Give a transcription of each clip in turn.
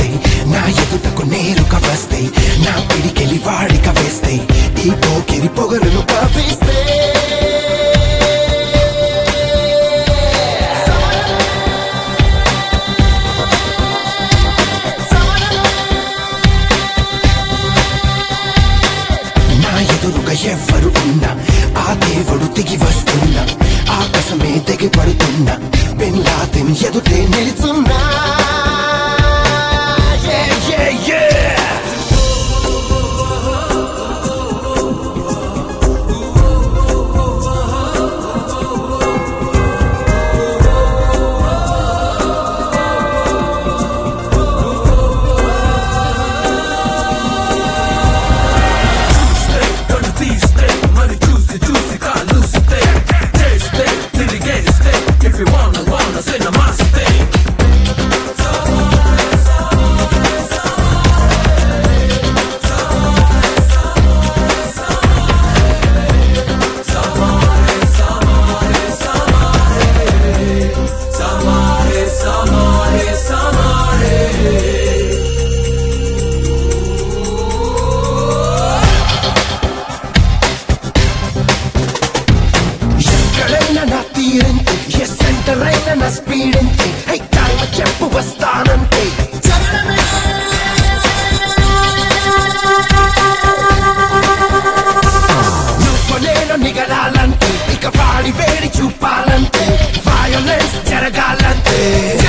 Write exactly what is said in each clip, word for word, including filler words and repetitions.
నా ఎదుటకు నేరుగా వస్తే నా పిడికెలి వాడిక వేస్తే ఈ పోకిరి పొగరును కాపేస్తే నా ఎదురుగా ఎవ్వరు ఉన్నా ఆ దేవుడు దిగి వస్తున్నా ఆకాశమే దిగి పడుతున్నా బిన్ లాదెన్ ఎదుటే నిలుచున్నా నా స్పీడ్ అంతే హై టైం చెప్పు వస్తానంతే నువ్వు నేను నిగడాలంటే ఇక వాడి వేడి చూపాలంటే వయలెన్స్ జరగాలంటే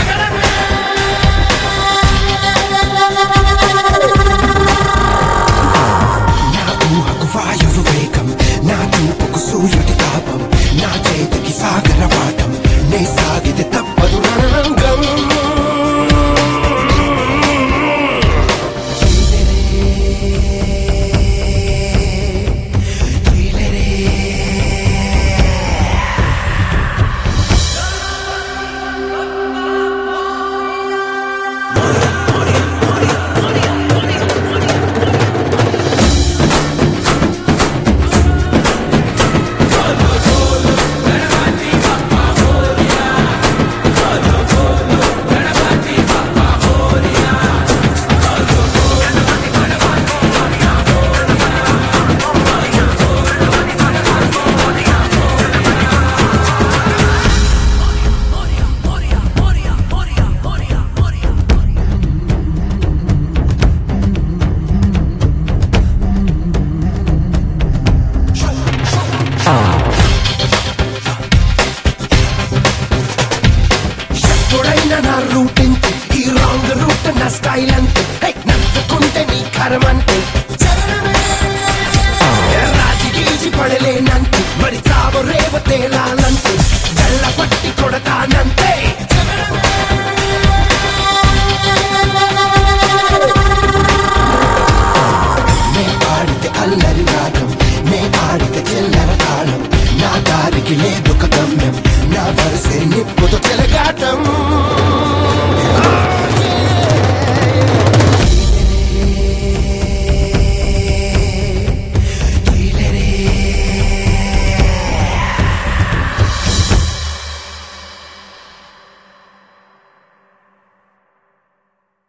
నా ఊహకు వాయువు వేగం నా చూపుకు సూర్యుడి తాపం నా చేతికి సాగర వాటం నే సాగితే తప్పదు రణరంగం ఎప్పుడైనా నా రూట్ ఇంతే ఈ రాంగ్ రూట్ నా స్టైల్ అంతే హై నచ్చుకుంటే నీ కరమంతే రాజి గీచి పడలేనంతే మరి చావు రేవ తేలాలంతే గల్ల పట్టి కొడతానంతే నే పాడితే అల్లరి రాగం నే ఆడితే చెల్లర తాళం నా దారికి లేదు